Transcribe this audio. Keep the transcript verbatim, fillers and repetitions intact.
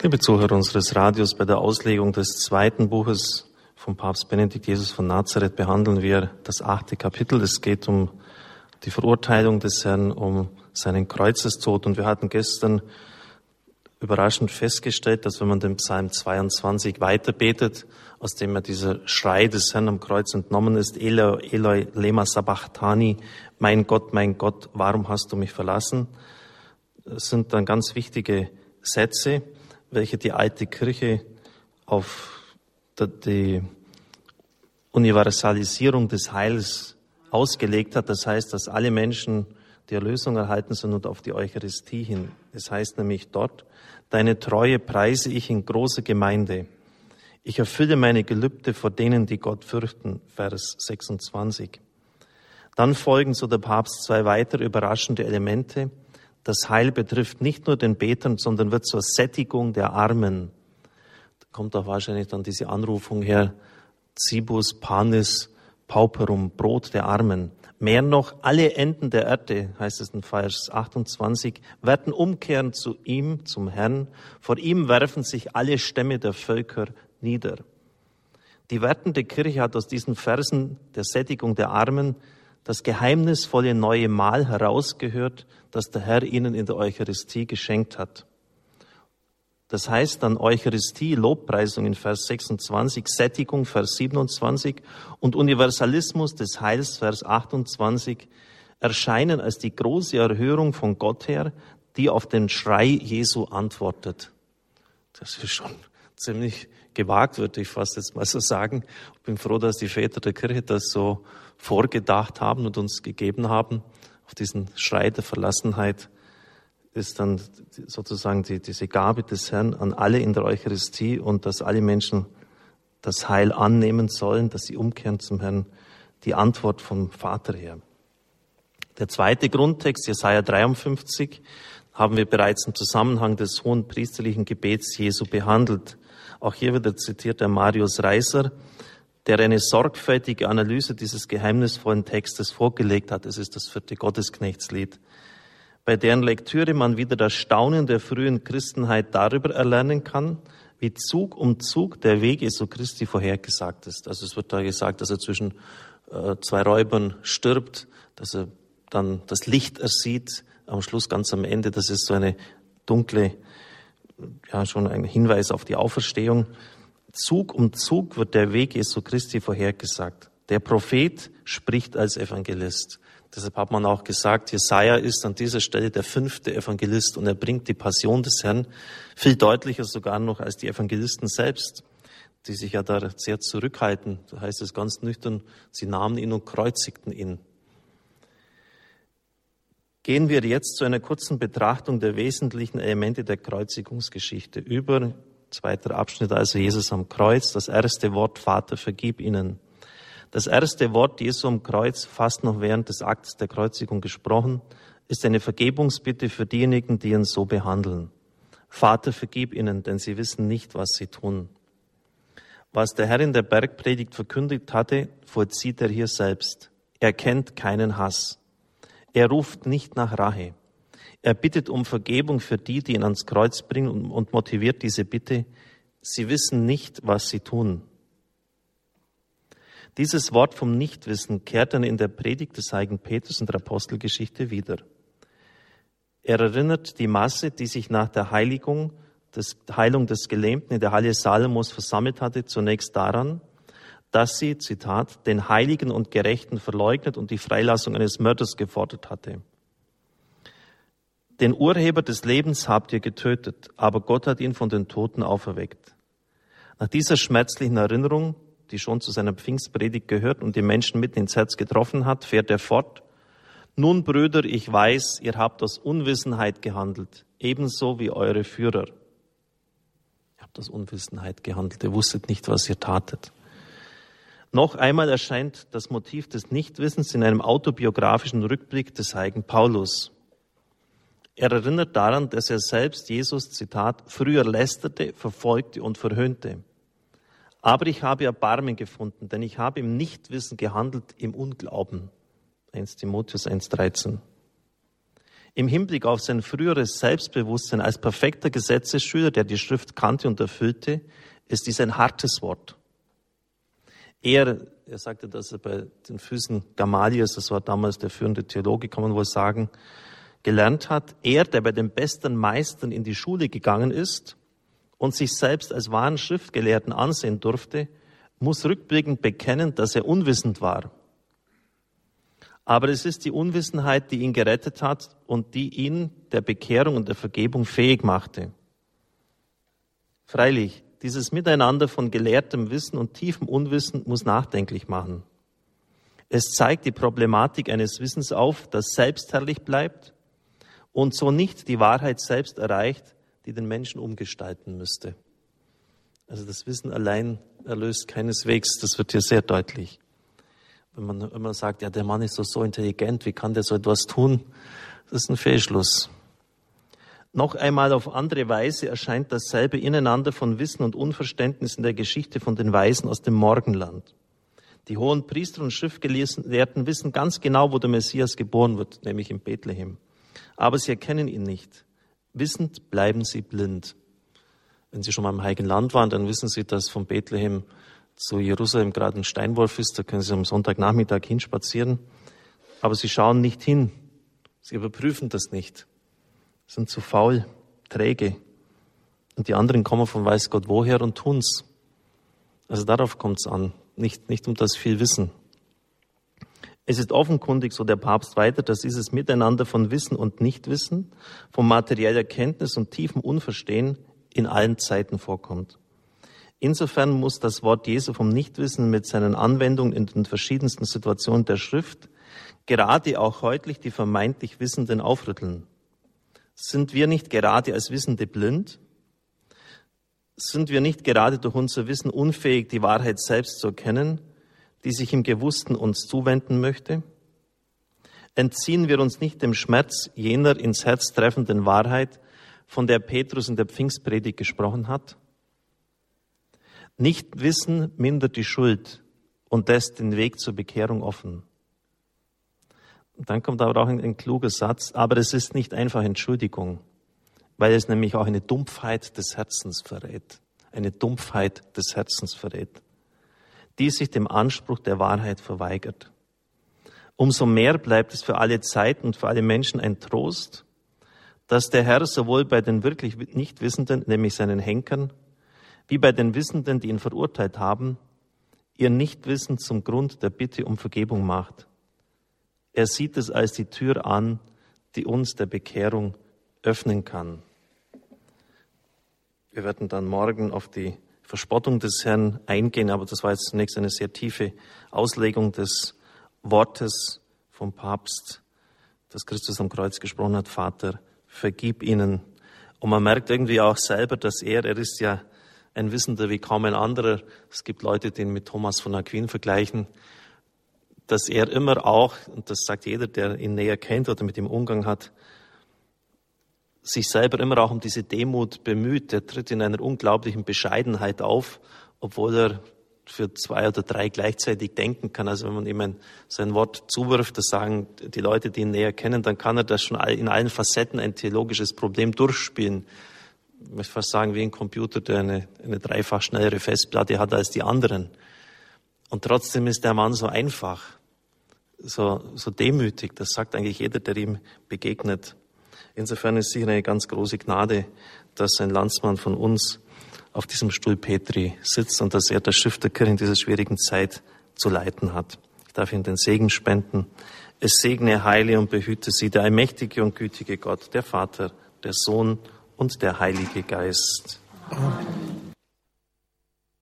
Liebe Zuhörer unseres Radios, bei der Auslegung des zweiten Buches vom Papst Benedikt, Jesus von Nazareth, behandeln wir das achte Kapitel. Es geht um die Verurteilung des Herrn, um seinen Kreuzestod. Und wir hatten gestern überraschend festgestellt, dass wenn man den Psalm zweiundzwanzig weiterbetet, aus dem ja dieser Schrei des Herrn am Kreuz entnommen ist, Eloi, Eloi, lema sabachthani, mein Gott, mein Gott, warum hast du mich verlassen? Das sind dann ganz wichtige Sätze, welche die alte Kirche auf die Universalisierung des Heils ausgelegt hat. Das heißt, dass alle Menschen die Erlösung erhalten sind und auf die Eucharistie hin. Es heißt nämlich dort, deine Treue preise ich in großer Gemeinde. Ich erfülle meine Gelübde vor denen, die Gott fürchten. Vers sechsundzwanzig. Dann folgen, so der Papst, zwei weitere überraschende Elemente. Das Heil betrifft nicht nur den Betern, sondern wird zur Sättigung der Armen. Da kommt auch wahrscheinlich dann diese Anrufung her, Cibus panis pauperum, Brot der Armen. Mehr noch, alle Enden der Erde, heißt es in Vers achtundzwanzig, werden umkehren zu ihm, zum Herrn. Vor ihm werfen sich alle Stämme der Völker nieder. Die wertende Kirche hat aus diesen Versen der Sättigung der Armen das geheimnisvolle neue Mahl herausgehört, das der Herr ihnen in der Eucharistie geschenkt hat. Das heißt dann Eucharistie, Lobpreisung in Vers sechsundzwanzig, Sättigung, Vers siebenundzwanzig und Universalismus des Heils, Vers achtundzwanzig, erscheinen als die große Erhörung von Gott her, die auf den Schrei Jesu antwortet. Das ist schon ziemlich gewagt, würde ich fast jetzt mal so sagen. Ich bin froh, dass die Väter der Kirche das so vorgedacht haben und uns gegeben haben. Auf diesen Schrei der Verlassenheit ist dann sozusagen die, diese Gabe des Herrn an alle in der Eucharistie und dass alle Menschen das Heil annehmen sollen, dass sie umkehren zum Herrn, die Antwort vom Vater her. Der zweite Grundtext, Jesaja dreiundfünfzig, haben wir bereits im Zusammenhang des hohen priesterlichen Gebets Jesu behandelt. Auch hier wieder zitiert der Marius Reiser, der eine sorgfältige Analyse dieses geheimnisvollen Textes vorgelegt hat. Es ist das vierte Gottesknechtslied, bei deren Lektüre man wieder das Staunen der frühen Christenheit darüber erlernen kann, wie Zug um Zug der Weg Jesu Christi vorhergesagt ist. Also es wird da gesagt, dass er zwischen äh, zwei Räubern stirbt, dass er dann das Licht ersieht, am Schluss ganz am Ende, das ist so eine dunkle, ja schon ein Hinweis auf die Auferstehung. Zug um Zug wird der Weg Jesu Christi vorhergesagt. Der Prophet spricht als Evangelist. Deshalb hat man auch gesagt, Jesaja ist an dieser Stelle der fünfte Evangelist und er bringt die Passion des Herrn viel deutlicher sogar noch als die Evangelisten selbst, die sich ja da sehr zurückhalten. Da heißt es ganz nüchtern, sie nahmen ihn und kreuzigten ihn. Gehen wir jetzt zu einer kurzen Betrachtung der wesentlichen Elemente der Kreuzigungsgeschichte über. Zweiter Abschnitt, also Jesus am Kreuz. Das erste Wort, Vater, vergib ihnen. Das erste Wort Jesu am Kreuz, fast noch während des Akts der Kreuzigung gesprochen, ist eine Vergebungsbitte für diejenigen, die ihn so behandeln. Vater, vergib ihnen, denn sie wissen nicht, was sie tun. Was der Herr in der Bergpredigt verkündigt hatte, vollzieht er hier selbst. Er kennt keinen Hass. Er ruft nicht nach Rache. Er bittet um Vergebung für die, die ihn ans Kreuz bringen und motiviert diese Bitte. Sie wissen nicht, was sie tun. Dieses Wort vom Nichtwissen kehrt dann in der Predigt des heiligen Petrus in der Apostelgeschichte wieder. Er erinnert die Masse, die sich nach der Heiligung, des, Heilung des Gelähmten in der Halle Salomos versammelt hatte, zunächst daran, dass sie, Zitat, den Heiligen und Gerechten verleugnet und die Freilassung eines Mörders gefordert hatte. Den Urheber des Lebens habt ihr getötet, aber Gott hat ihn von den Toten auferweckt. Nach dieser schmerzlichen Erinnerung, die schon zu seiner Pfingstpredigt gehört und die Menschen mitten ins Herz getroffen hat, fährt er fort. Nun, Brüder, ich weiß, ihr habt aus Unwissenheit gehandelt, ebenso wie eure Führer. Ihr habt aus Unwissenheit gehandelt, ihr wusstet nicht, was ihr tatet. Noch einmal erscheint das Motiv des Nichtwissens in einem autobiografischen Rückblick des heiligen Paulus. Er erinnert daran, dass er selbst Jesus, Zitat, früher lästerte, verfolgte und verhöhnte. Aber ich habe Erbarmen gefunden, denn ich habe im Nichtwissen gehandelt, im Unglauben. erster Timotheus eins dreizehn. Im Hinblick auf sein früheres Selbstbewusstsein als perfekter Gesetzesschüler, der die Schrift kannte und erfüllte, ist dies ein hartes Wort. Er, er sagte, dass er bei den Füßen Gamaliels, das war damals der führende Theologe, kann man wohl sagen, gelernt hat. Er, der bei den besten Meistern in die Schule gegangen ist und sich selbst als wahren Schriftgelehrten ansehen durfte, muss rückblickend bekennen, dass er unwissend war. Aber es ist die Unwissenheit, die ihn gerettet hat und die ihn der Bekehrung und der Vergebung fähig machte. Freilich, dieses Miteinander von gelehrtem Wissen und tiefem Unwissen muss nachdenklich machen. Es zeigt die Problematik eines Wissens auf, das selbstherrlich bleibt und so nicht die Wahrheit selbst erreicht, die den Menschen umgestalten müsste. Also das Wissen allein erlöst keineswegs, das wird hier sehr deutlich. Wenn man immer sagt, ja, der Mann ist doch so intelligent, wie kann der so etwas tun? Das ist ein Fehlschluss. Noch einmal auf andere Weise erscheint dasselbe Ineinander von Wissen und Unverständnis in der Geschichte von den Weisen aus dem Morgenland. Die hohen Priester und Schriftgelehrten wissen ganz genau, wo der Messias geboren wird, nämlich in Bethlehem. Aber sie erkennen ihn nicht. Wissend bleiben sie blind. Wenn Sie schon mal im Heiligen Land waren, dann wissen Sie, dass von Bethlehem zu Jerusalem gerade ein Steinwurf ist. Da können Sie am Sonntagnachmittag hinspazieren. Aber Sie schauen nicht hin. Sie überprüfen das nicht. Sie sind zu faul, träge. Und die anderen kommen von weiß Gott woher und tun's. Also darauf kommt's an. Nicht, nicht um das viel Wissen. Es ist offenkundig, so der Papst weiter, dass dieses Miteinander von Wissen und Nichtwissen, von materieller Kenntnis und tiefem Unverstehen in allen Zeiten vorkommt. Insofern muss das Wort Jesu vom Nichtwissen mit seinen Anwendungen in den verschiedensten Situationen der Schrift gerade auch heute die vermeintlich Wissenden aufrütteln. Sind wir nicht gerade als Wissende blind? Sind wir nicht gerade durch unser Wissen unfähig, die Wahrheit selbst zu erkennen, die sich im Gewussten uns zuwenden möchte? Entziehen wir uns nicht dem Schmerz jener ins Herz treffenden Wahrheit, von der Petrus in der Pfingstpredigt gesprochen hat? Nichtwissen mindert die Schuld und lässt den Weg zur Bekehrung offen. Und dann kommt aber auch ein, ein kluger Satz, aber es ist nicht einfach Entschuldigung, weil es nämlich auch eine Dumpfheit des Herzens verrät. Eine Dumpfheit des Herzens verrät, die sich dem Anspruch der Wahrheit verweigert. Umso mehr bleibt es für alle Zeiten und für alle Menschen ein Trost, dass der Herr sowohl bei den wirklich Nichtwissenden, nämlich seinen Henkern, wie bei den Wissenden, die ihn verurteilt haben, ihr Nichtwissen zum Grund der Bitte um Vergebung macht. Er sieht es als die Tür an, die uns der Bekehrung öffnen kann. Wir werden dann morgen auf die Verspottung des Herrn eingehen, aber das war jetzt zunächst eine sehr tiefe Auslegung des Wortes vom Papst, das Christus am Kreuz gesprochen hat: Vater, vergib ihnen. Und man merkt irgendwie auch selber, dass er, er ist ja ein Wissender wie kaum ein anderer. Es gibt Leute, die ihn mit Thomas von Aquin vergleichen, dass er immer auch, und das sagt jeder, der ihn näher kennt oder mit ihm Umgang hat, sich selber immer auch um diese Demut bemüht. Er tritt in einer unglaublichen Bescheidenheit auf, obwohl er für zwei oder drei gleichzeitig denken kann. Also wenn man ihm ein, sein Wort zuwirft, das sagen die Leute, die ihn näher kennen, dann kann er das schon in allen Facetten ein theologisches Problem durchspielen. Ich möchte fast sagen, wie ein Computer, der eine, eine dreifach schnellere Festplatte hat als die anderen. Und trotzdem ist der Mann so einfach, so, so demütig. Das sagt eigentlich jeder, der ihm begegnet. Insofern ist sicher eine ganz große Gnade, dass ein Landsmann von uns auf diesem Stuhl Petri sitzt und dass er das Schiff der Kirche in dieser schwierigen Zeit zu leiten hat. Ich darf Ihnen den Segen spenden. Es segne, heile und behüte Sie der allmächtige und gütige Gott, der Vater, der Sohn und der Heilige Geist. Amen.